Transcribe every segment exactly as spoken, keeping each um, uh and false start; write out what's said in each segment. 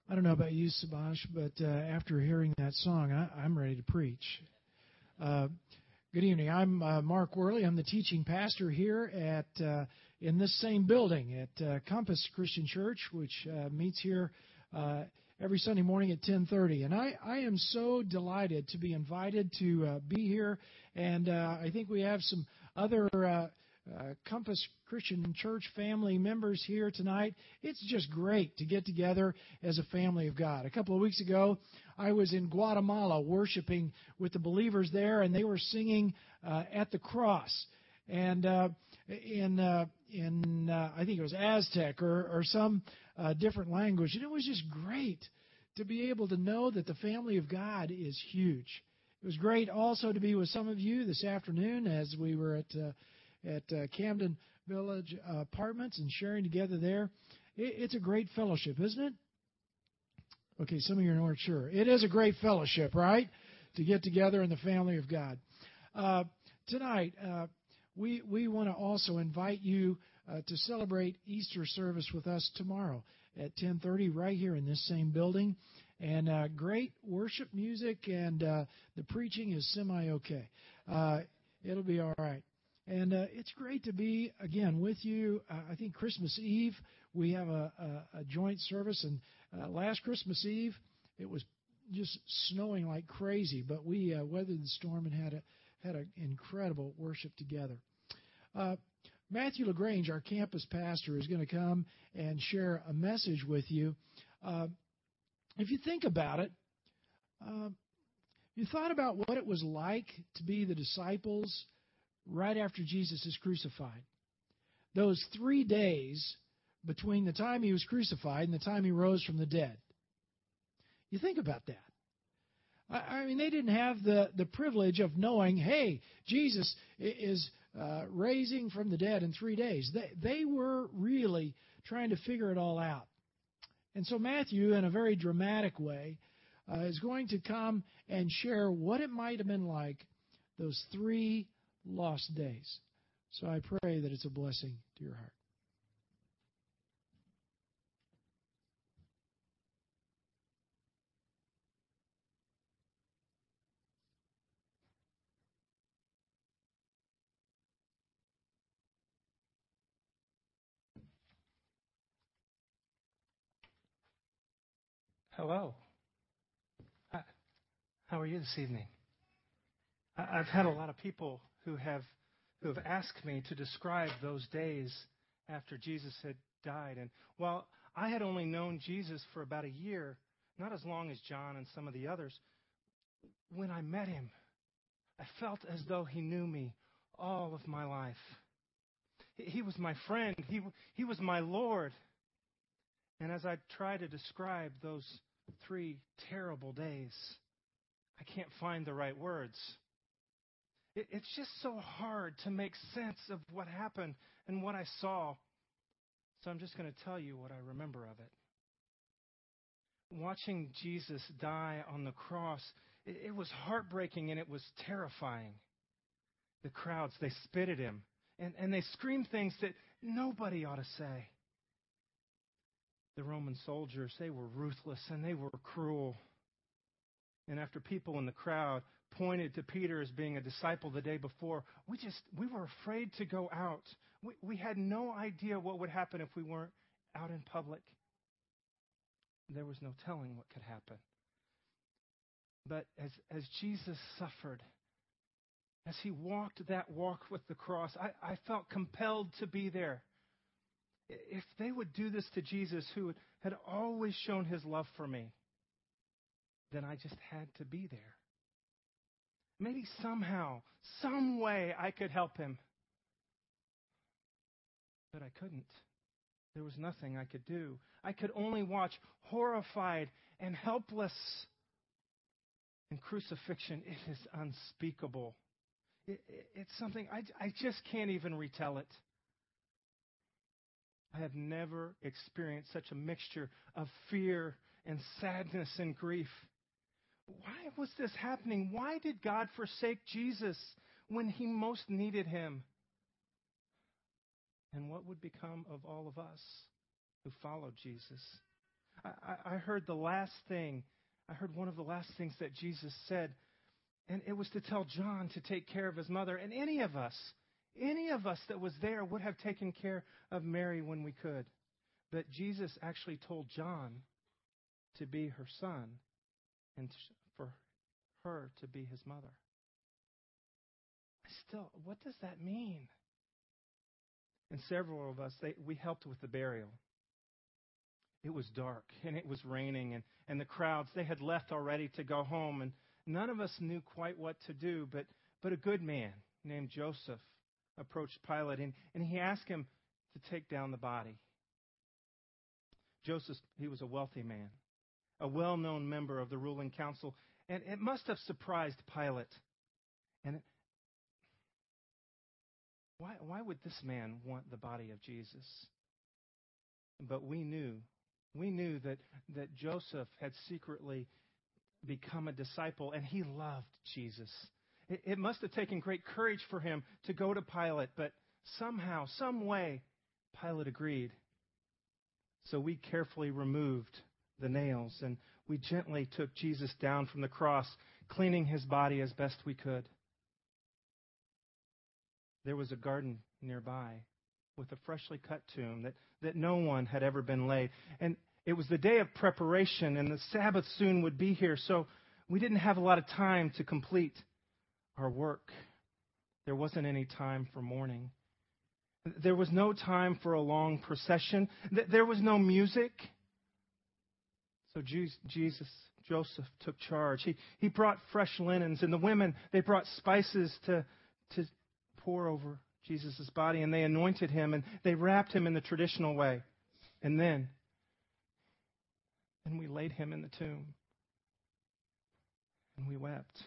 I don't know about you, Subhash, but uh, after hearing that song, I, I'm ready to preach. Uh, good evening. I'm uh, Mark Worley. I'm the teaching pastor here at uh, in this same building at uh, Compass Christian Church, which uh, meets here uh, every Sunday morning at ten thirty. And I, I am so delighted to be invited to uh, be here. And uh, I think we have some other uh, Uh, Compass Christian Church family members here tonight. It's just great to get together as a family of God. A couple of weeks ago, I was in Guatemala worshiping with the believers there, and they were singing uh, At the Cross. And uh, in, uh, in uh, I think it was Aztec or, or some uh, different language. And it was just great to be able to know that the family of God is huge. It was great also to be with some of you this afternoon as we were at uh, at uh, Camden Village uh, Apartments and sharing together there. It, it's a great fellowship, isn't it? Okay, some of you aren't sure. It is a great fellowship, right? To get together in the family of God. Uh, tonight, uh, we we want to also invite you uh, to celebrate Easter service with us tomorrow at ten thirty right here in this same building. And uh, great worship music, and uh, the preaching is semi-okay. Uh, it'll be all right. And uh, it's great to be, again, with you. Uh, I think Christmas Eve, we have a, a, a joint service. And uh, last Christmas Eve, it was just snowing like crazy. But we uh, weathered the storm and had a, had an incredible worship together. Uh, Matthew LaGrange, our campus pastor, is going to come and share a message with you. Uh, if you think about it, uh, you thought about what it was like to be the disciples right after Jesus is crucified. Those three days between the time he was crucified and the time he rose from the dead. You think about that. I, I mean, they didn't have the, the privilege of knowing, hey, Jesus is uh, raising from the dead in three days. They, they were really trying to figure it all out. And so Matthew, in a very dramatic way, uh, is going to come and share what it might have been like those three lost days. So I pray that it's a blessing to your heart. Hello. Hi. How are you this evening? I've had a lot of people who have who have asked me to describe those days after Jesus had died. And while I had only known Jesus for about a year, not as long as John and some of the others, when I met him, I felt as though he knew me all of my life. He was my friend. He, he was my Lord. And as I try to describe those three terrible days, I can't find the right words. It, it's just so hard to make sense of what happened and what I saw. So I'm just going to tell you what I remember of it. Watching Jesus die on the cross, it, it was heartbreaking and it was terrifying. The crowds, they spit at him and, and they screamed things that nobody ought to say. The Roman soldiers, they were ruthless and they were cruel. And after people in the crowd pointed to Peter as being a disciple the day before, we just, we were afraid to go out. We, we had no idea what would happen if we weren't out in public. There was no telling what could happen. But as, as Jesus suffered, as he walked that walk with the cross, I, I felt compelled to be there. If they would do this to Jesus, who had always shown his love for me, then I just had to be there. Maybe somehow, some way I could help him. But I couldn't. There was nothing I could do. I could only watch, horrified and helpless. And crucifixion, it is unspeakable. It, it, it's something, I, I just can't even retell it. I have never experienced such a mixture of fear and sadness and grief. Why was this happening? Why did God forsake Jesus when he most needed him? And what would become of all of us who followed Jesus? I, I, I heard the last thing, I heard one of the last things that Jesus said, and it was to tell John to take care of his mother. And any of us, any of us that was there would have taken care of Mary when we could. But Jesus actually told John to be her son and for her to be his mother. Still, what does that mean? And several of us, they, we helped with the burial. It was dark, and it was raining, and, and the crowds, they had left already to go home, and none of us knew quite what to do, but, but a good man named Joseph approached Pilate, and, and he asked him to take down the body. Joseph, he was a wealthy man, a well-known member of the ruling council, and it must have surprised Pilate. And it, Why, why would this man want the body of Jesus? But we knew, we knew that, that Joseph had secretly become a disciple, and he loved Jesus. It, it must have taken great courage for him to go to Pilate, but somehow, some way, Pilate agreed. So we carefully removed the nails, and we gently took Jesus down from the cross, cleaning his body as best we could. There was a garden nearby with a freshly cut tomb that, that no one had ever been laid. And it was the day of preparation, and the Sabbath soon would be here, so we didn't have a lot of time to complete our work. There wasn't any time for mourning. There was no time for a long procession. There was no music. So Jesus, Joseph took charge. He, he brought fresh linens, and the women, they brought spices to, to pour over Jesus' body, and they anointed him, and they wrapped him in the traditional way. And then, and we laid him in the tomb, and we wept.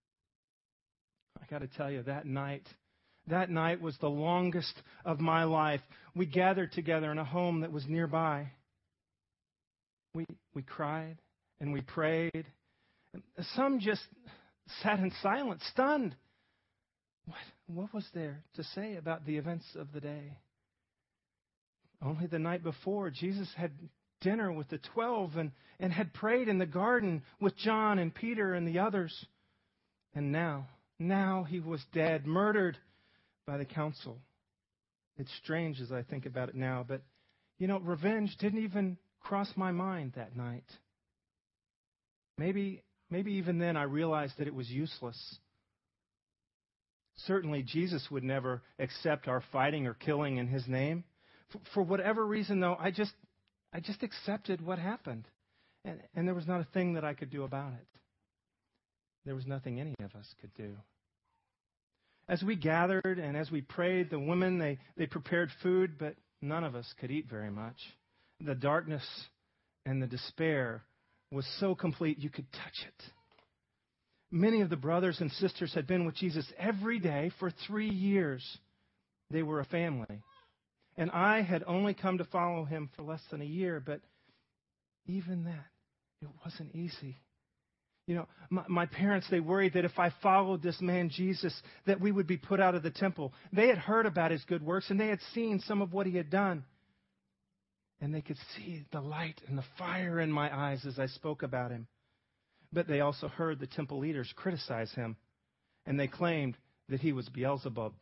I got to tell you, that night, that night was the longest of my life. We gathered together in a home that was nearby. We we cried and we prayed. Some just sat in silence, stunned. What, what was there to say about the events of the day? Only the night before, Jesus had dinner with the twelve and, and had prayed in the garden with John and Peter and the others. And now, now he was dead, murdered by the council. It's strange as I think about it now, but, you know, revenge didn't even cross my mind that night. Maybe, maybe even then I realized that it was useless. Certainly, Jesus would never accept our fighting or killing in his name. For, for whatever reason, though, I just, I just accepted what happened. And, and there was not a thing that I could do about it. There was nothing any of us could do. As we gathered and as we prayed, the women, they, they prepared food, but none of us could eat very much. The darkness and the despair was so complete you could touch it. Many of the brothers and sisters had been with Jesus every day for three years. They were a family. And I had only come to follow him for less than a year, but even that, it wasn't easy. You know, my, my parents, they worried that if I followed this man Jesus, that we would be put out of the temple. They had heard about his good works, and they had seen some of what he had done. And they could see the light and the fire in my eyes as I spoke about him. But they also heard the temple leaders criticize him, and they claimed that he was Beelzebub.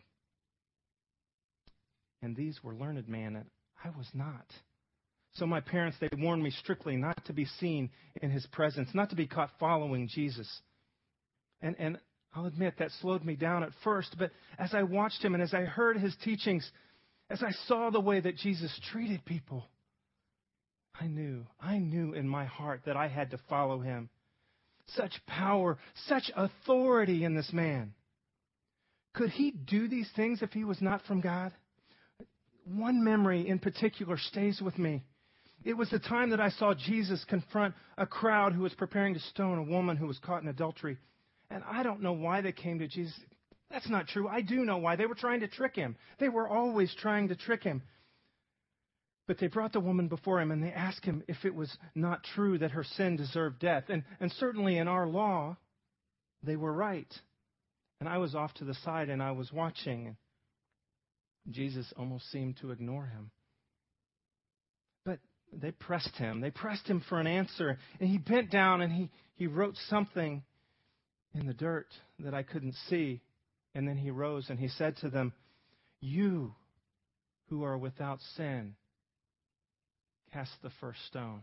And these were learned men, and I was not. So my parents, they warned me strictly not to be seen in his presence, not to be caught following Jesus. And, and I'll admit that slowed me down at first, but as I watched him and as I heard his teachings, as I saw the way that Jesus treated people, I knew, I knew in my heart that I had to follow him. Such power, such authority in this man. Could he do these things if he was not from God? One memory in particular stays with me. It was the time that I saw Jesus confront a crowd who was preparing to stone a woman who was caught in adultery. And I don't know why they came to Jesus. That's not true. I do know why. They were trying to trick him. They were always trying to trick him. But they brought the woman before him, and they asked him if it was not true that her sin deserved death. And, and certainly in our law, they were right. And I was off to the side, and I was watching. Jesus almost seemed to ignore him. But they pressed him. They pressed him for an answer. And he bent down and he, he wrote something in the dirt that I couldn't see. And then he rose and he said to them, "You who are without sin, cast the first stone."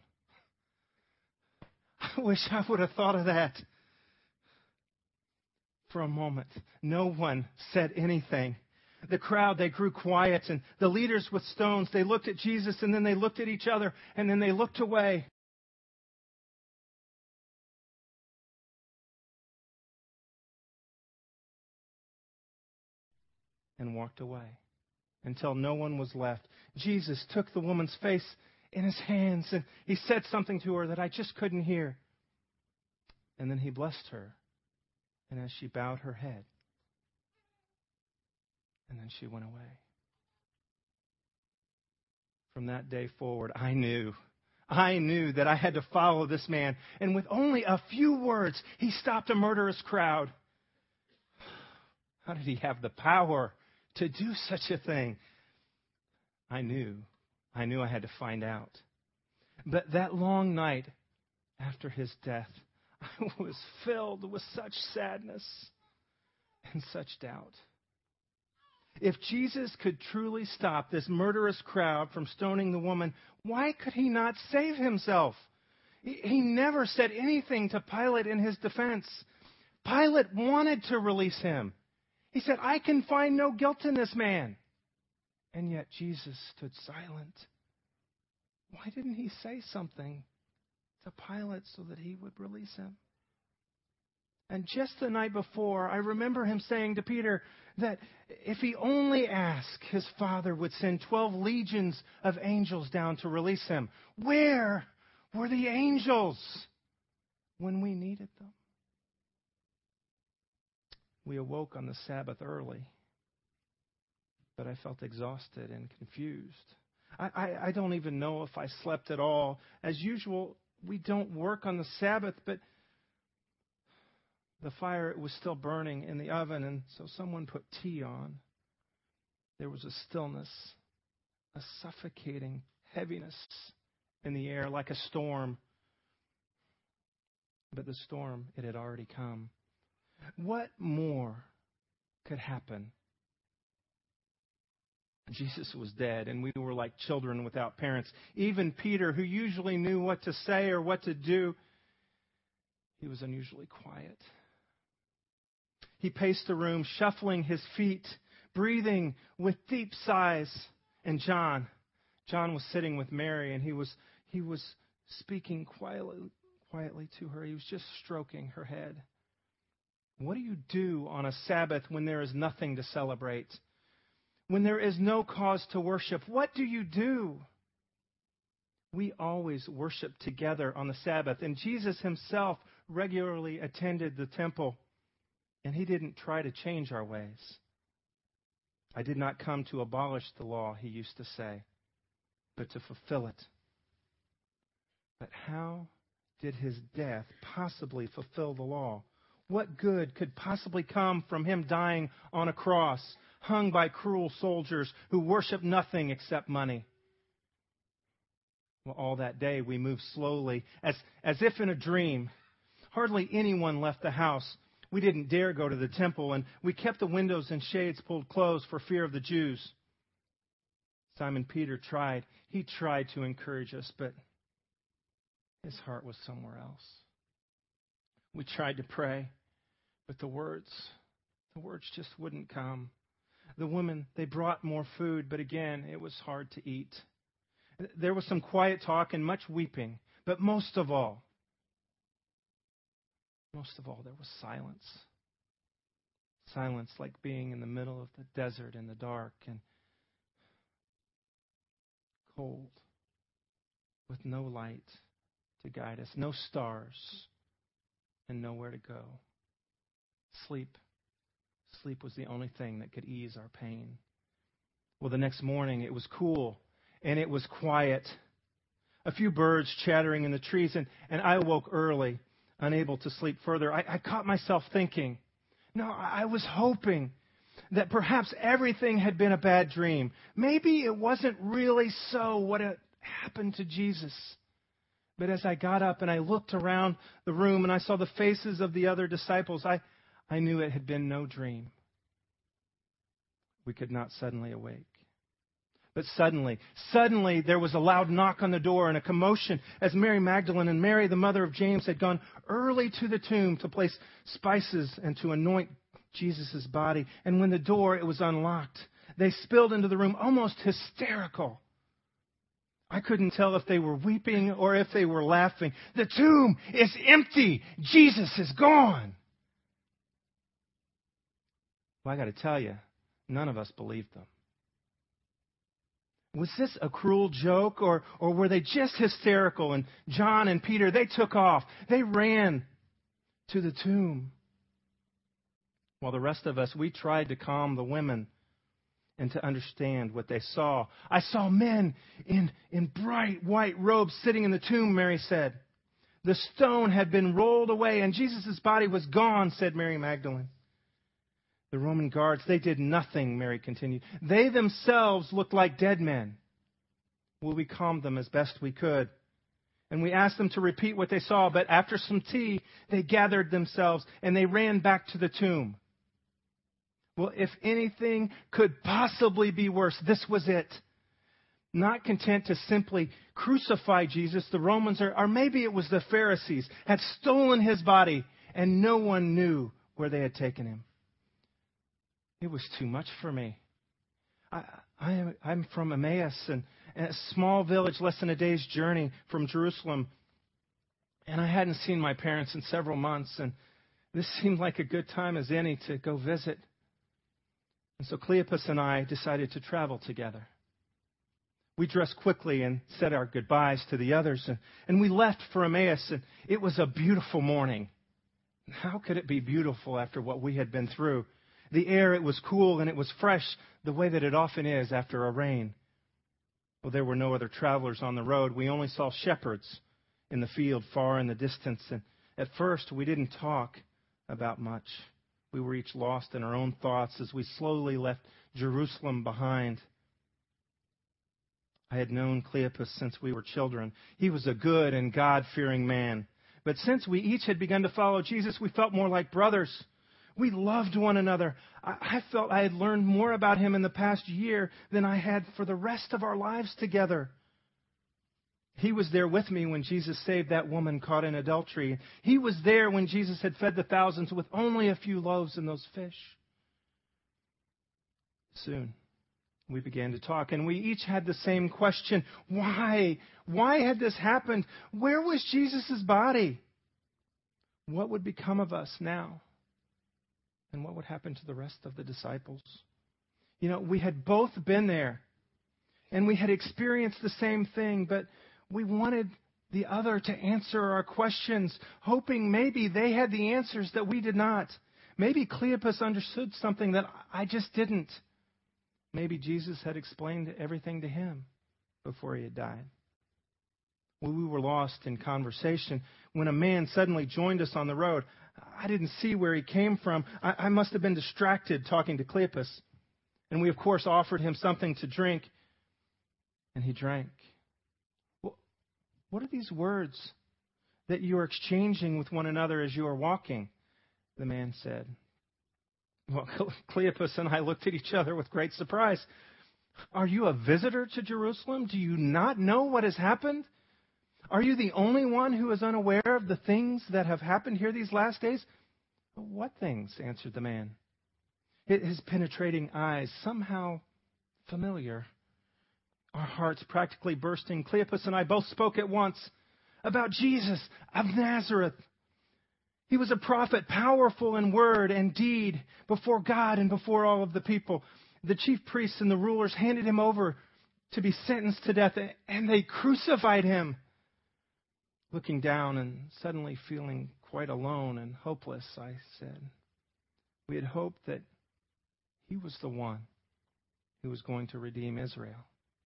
I wish I would have thought of that. For a moment, no one said anything. The crowd, they grew quiet, and the leaders with stones, they looked at Jesus, and then they looked at each other, and then they looked away. And walked away until no one was left. Jesus took the woman's face in his hands, and he said something to her that I just couldn't hear. And then he blessed her. And as she bowed her head, and then she went away. From that day forward, I knew, I knew that I had to follow this man. And with only a few words, he stopped a murderous crowd. How did he have the power to do such a thing? I knew. I knew I had to find out. But that long night after his death, I was filled with such sadness and such doubt. If Jesus could truly stop this murderous crowd from stoning the woman, why could he not save himself? He never said anything to Pilate in his defense. Pilate wanted to release him. He said, "I can find no guilt in this man." And yet Jesus stood silent. Why didn't he say something to Pilate so that he would release him? And just the night before, I remember him saying to Peter that if he only asked, his Father would send twelve legions of angels down to release him. Where were the angels when we needed them? We awoke on the Sabbath early, but I felt exhausted and confused. I, I, I don't even know if I slept at all. As usual, we don't work on the Sabbath, but the fire was still burning in the oven, and so someone put tea on. There was a stillness, a suffocating heaviness in the air, like a storm. But the storm, it had already come. What more could happen? Jesus was dead, and we were like children without parents. Even Peter, who usually knew what to say or what to do, he was unusually quiet. He paced the room, shuffling his feet, breathing with deep sighs. And John, John was sitting with Mary, and he was he was speaking quietly, quietly to her. He was just stroking her head. What do you do on a Sabbath when there is nothing to celebrate? When there is no cause to worship, what do you do? We always worship together on the Sabbath, and Jesus himself regularly attended the temple, and he didn't try to change our ways. I did not come to abolish the law, he used to say, but to fulfill it. But how did his death possibly fulfill the law? What good could possibly come from him dying on a cross, hung by cruel soldiers who worship nothing except money? Well, all that day we moved slowly, as, as if in a dream. Hardly anyone left the house. We didn't dare go to the temple, and we kept the windows and shades pulled closed for fear of the Jews. Simon Peter tried. He tried to encourage us, but his heart was somewhere else. We tried to pray, but the words, the words just wouldn't come. The women, they brought more food, but again, it was hard to eat. There was some quiet talk and much weeping, but most of all, most of all, there was silence. Silence like being in the middle of the desert in the dark and cold, with no light to guide us, no stars, and nowhere to go. Sleep. Sleep was the only thing that could ease our pain. Well, the next morning it was cool and it was quiet. A few birds chattering in the trees, and, and I awoke early, unable to sleep further. I, I caught myself thinking, no, I was hoping that perhaps everything had been a bad dream. Maybe it wasn't really so what it happened to Jesus? But as I got up and I looked around the room and I saw the faces of the other disciples, I, I knew it had been no dream. We could not suddenly awake. But suddenly, suddenly there was a loud knock on the door and a commotion as Mary Magdalene and Mary, the mother of James, had gone early to the tomb to place spices and to anoint Jesus' body. And when the door, it was unlocked, they spilled into the room almost hysterical. I couldn't tell if they were weeping or if they were laughing. The tomb is empty. Jesus is gone. Well, I got to tell you, none of us believed them. Was this a cruel joke, or, or were they just hysterical? And John and Peter, they took off. They ran to the tomb. While the rest of us, we tried to calm the women and to understand what they saw. I saw men in, in bright white robes sitting in the tomb, Mary said. The stone had been rolled away and Jesus' body was gone, said Mary Magdalene. The Roman guards, they did nothing, Mary continued. They themselves looked like dead men. Well, we calmed them as best we could. And we asked them to repeat what they saw. But after some tea, they gathered themselves and they ran back to the tomb. Well, if anything could possibly be worse, this was it. Not content to simply crucify Jesus, the Romans, or, or maybe it was the Pharisees, had stolen his body and no one knew where they had taken him. It was too much for me. I, I am, I'm from Emmaus, and, and a small village less than a day's journey from Jerusalem. And I hadn't seen my parents in several months, and this seemed like a good time as any to go visit. And so Cleopas and I decided to travel together. We dressed quickly and said our goodbyes to the others, and, and we left for Emmaus, and it was a beautiful morning. How could it be beautiful after what we had been through? The air, it was cool and it was fresh, the way that it often is after a rain. Well, there were no other travelers on the road. We only saw shepherds in the field far in the distance. And at first, we didn't talk about much. We were each lost in our own thoughts as we slowly left Jerusalem behind. I had known Cleopas since we were children. He was a good and God-fearing man. But since we each had begun to follow Jesus, we felt more like brothers. We loved one another. I felt I had learned more about him in the past year than I had for the rest of our lives together. He was there with me when Jesus saved that woman caught in adultery. He was there when Jesus had fed the thousands with only a few loaves and those fish. Soon, we began to talk, and we each had the same question. Why? Why had this happened? Where was Jesus' body? What would become of us now? And what would happen to the rest of the disciples? You know, we had both been there, and we had experienced the same thing, but we wanted the other to answer our questions, hoping maybe they had the answers that we did not. Maybe Cleopas understood something that I just didn't. Maybe Jesus had explained everything to him before he had died. Well, we were lost in conversation when a man suddenly joined us on the road. I didn't see where he came from. I, I must have been distracted talking to Cleopas. And we, of course, offered him something to drink, and he drank. Well, what are these words that you are exchanging with one another as you are walking? The man said. Well, Cleopas and I looked at each other with great surprise. Are you a visitor to Jerusalem? Do you not know what has happened? Are you the only one who is unaware of the things that have happened here these last days? What things? Answered the man. His penetrating eyes, somehow familiar. Our hearts practically bursting. Cleopas and I both spoke at once about Jesus of Nazareth. He was a prophet, powerful in word and deed before God and before all of the people. The chief priests and the rulers handed him over to be sentenced to death, and they crucified him. Looking down and suddenly feeling quite alone and hopeless, I said, we had hoped that he was the one who was going to redeem Israel.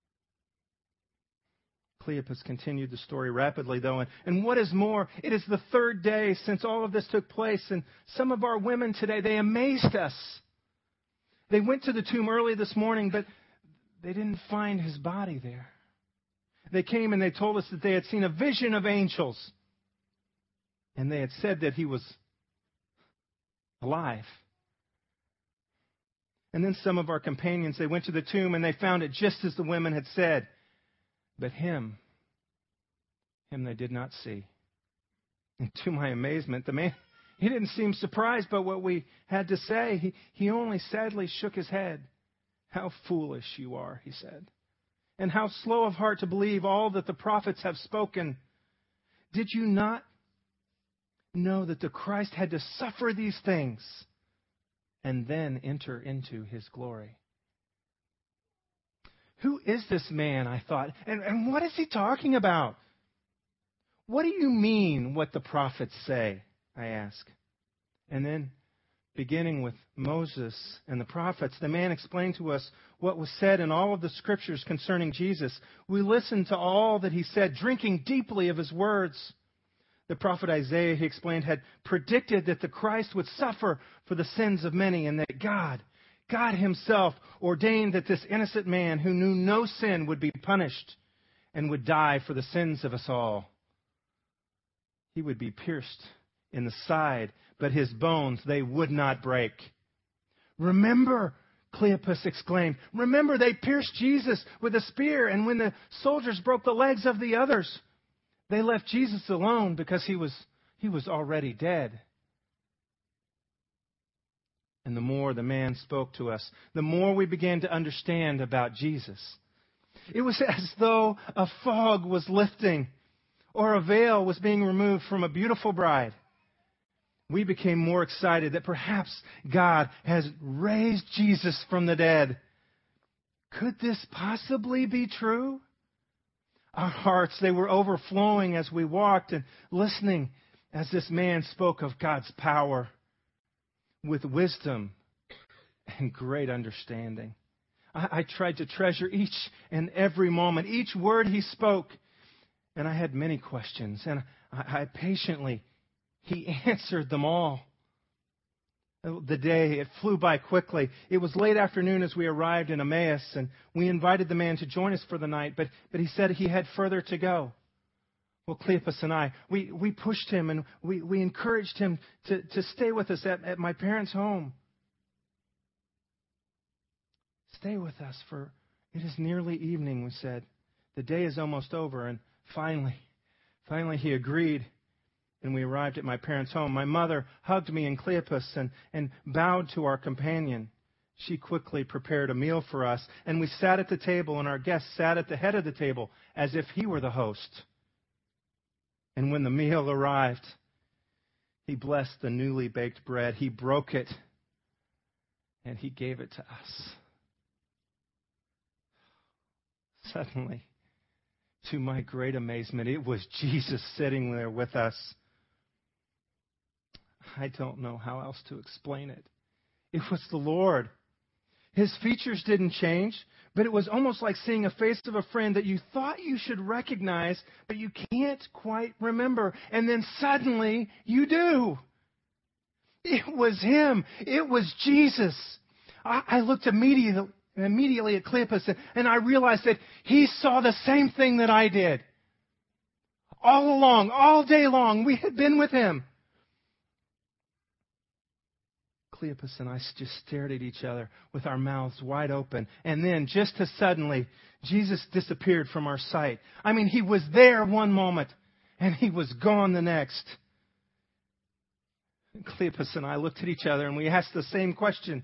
Cleopas continued the story rapidly, though, and, and what is more, it is the third day since all of this took place, and some of our women today, they amazed us. They went to the tomb early this morning, but they didn't find his body there. They came and they told us that they had seen a vision of angels. And they had said that he was alive. And then some of our companions, they went to the tomb and they found it just as the women had said. But him, him they did not see. And to my amazement, the man, he didn't seem surprised by what we had to say. He, he only sadly shook his head. How foolish you are, he said. And how slow of heart to believe all that the prophets have spoken. Did you not know that the Christ had to suffer these things and then enter into his glory? Who is this man, I thought, and, and what is he talking about? What do you mean, what the prophets say? I ask. And then, beginning with Moses and the prophets, the man explained to us what was said in all of the scriptures concerning Jesus. We listened to all that he said, drinking deeply of his words. The prophet Isaiah, he explained, had predicted that the Christ would suffer for the sins of many, and that God, God himself ordained that this innocent man who knew no sin would be punished and would die for the sins of us all. He would be pierced in the side, but his bones, they would not break. Remember, Cleopas exclaimed, remember they pierced Jesus with a spear, and when the soldiers broke the legs of the others, they left Jesus alone because he was, he was already dead. And the more the man spoke to us, the more we began to understand about Jesus. It was as though a fog was lifting or a veil was being removed from a beautiful bride. We became more excited that perhaps God has raised Jesus from the dead. Could this possibly be true? Our hearts, they were overflowing as we walked and listening as this man spoke of God's power with wisdom and great understanding. I, I tried to treasure each and every moment, each word he spoke. And I had many questions, and I, I patiently, he answered them all. The day, it flew by quickly. It was late afternoon as we arrived in Emmaus, and we invited the man to join us for the night, but, but he said he had further to go. Well, Cleopas and I, we, we pushed him and we, we encouraged him to, to stay with us at, at my parents' home. Stay with us, for it is nearly evening, we said. The day is almost over, and finally, finally he agreed. And we arrived at my parents' home. My mother hugged me and Cleopas and, and bowed to our companion. She quickly prepared a meal for us, and we sat at the table, and our guest sat at the head of the table as if he were the host. And when the meal arrived, he blessed the newly baked bread. He broke it, and he gave it to us. Suddenly, to my great amazement, it was Jesus sitting there with us. I don't know how else to explain it. It was the Lord. His features didn't change, but it was almost like seeing a face of a friend that you thought you should recognize, but you can't quite remember. And then suddenly you do. It was him. It was Jesus. I, I looked immediately, immediately at Cleopas, and I realized that he saw the same thing that I did. All along, all day long, we had been with him. Cleopas and I just stared at each other with our mouths wide open. And then, just as suddenly, Jesus disappeared from our sight. I mean, he was there one moment, and he was gone the next. Cleopas and I looked at each other, and we asked the same question.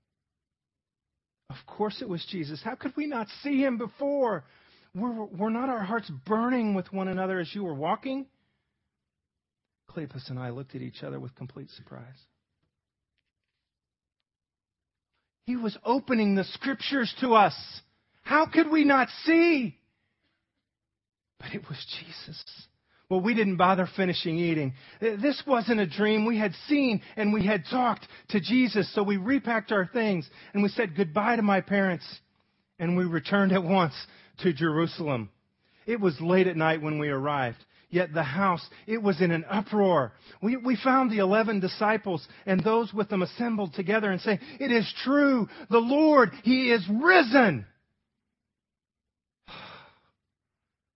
Of course it was Jesus. How could we not see him before? Were, were not our hearts burning with one another as you were walking? Cleopas and I looked at each other with complete surprise. He was opening the Scriptures to us. How could we not see? But it was Jesus. Well, we didn't bother finishing eating. This wasn't a dream. We had seen and we had talked to Jesus. So we repacked our things and we said goodbye to my parents. And we returned at once to Jerusalem. It was late at night when we arrived. Yet the house, it was in an uproar. We, we found the eleven disciples and those with them assembled together and saying, "It is true, the Lord, He is risen."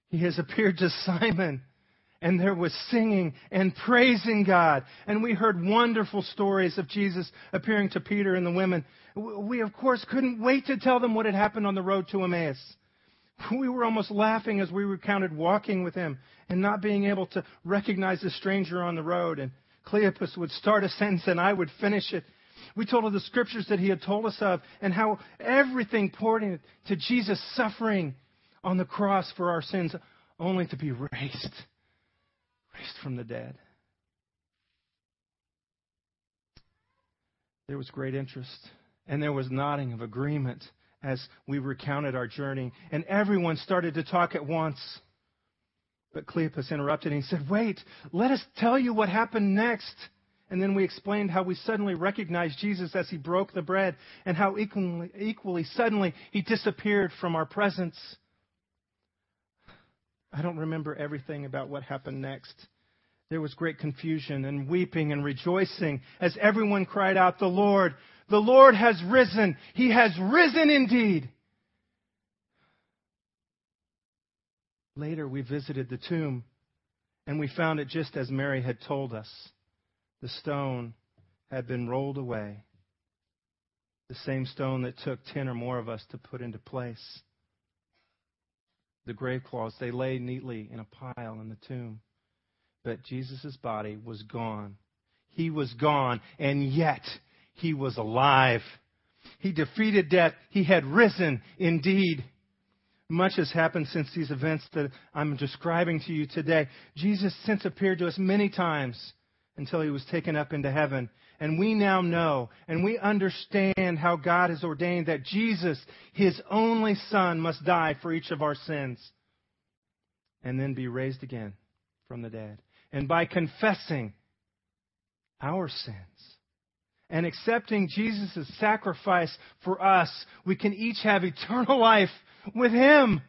He has appeared to Simon. And there was singing and praising God. And we heard wonderful stories of Jesus appearing to Peter and the women. We, of course, couldn't wait to tell them what had happened on the road to Emmaus. We were almost laughing as we recounted walking with him and not being able to recognize the stranger on the road. And Cleopas would start a sentence and I would finish it. We told of the scriptures that he had told us of and how everything pointed to Jesus suffering on the cross for our sins, only to be raised, raised from the dead. There was great interest, and there was nodding of agreement as we recounted our journey, and everyone started to talk at once. But Cleopas interrupted and he said, "Wait, let us tell you what happened next." And then we explained how we suddenly recognized Jesus as he broke the bread, and how equally, equally suddenly he disappeared from our presence. I don't remember everything about what happened next. There was great confusion and weeping and rejoicing as everyone cried out, "The Lord, the Lord has risen. He has risen indeed." Later we visited the tomb and we found it just as Mary had told us. The stone had been rolled away. The same stone that took ten or more of us to put into place. The grave cloths, they lay neatly in a pile in the tomb. But Jesus' body was gone. He was gone, and yet he was alive. He defeated death. He had risen indeed. Much has happened since these events that I'm describing to you today. Jesus since appeared to us many times until he was taken up into heaven. And we now know and we understand how God has ordained that Jesus, his only Son, must die for each of our sins and then be raised again from the dead. And by confessing our sins and accepting Jesus' sacrifice for us, we can each have eternal life with him.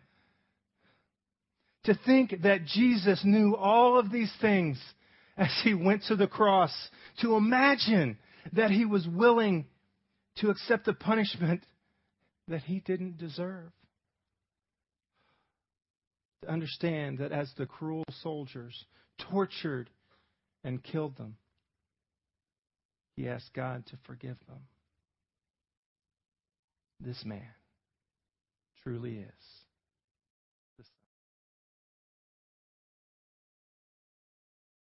To think that Jesus knew all of these things as he went to the cross, to imagine that he was willing to accept the punishment that he didn't deserve. To understand that as the cruel soldiers tortured and killed them, he asked God to forgive them. This man truly is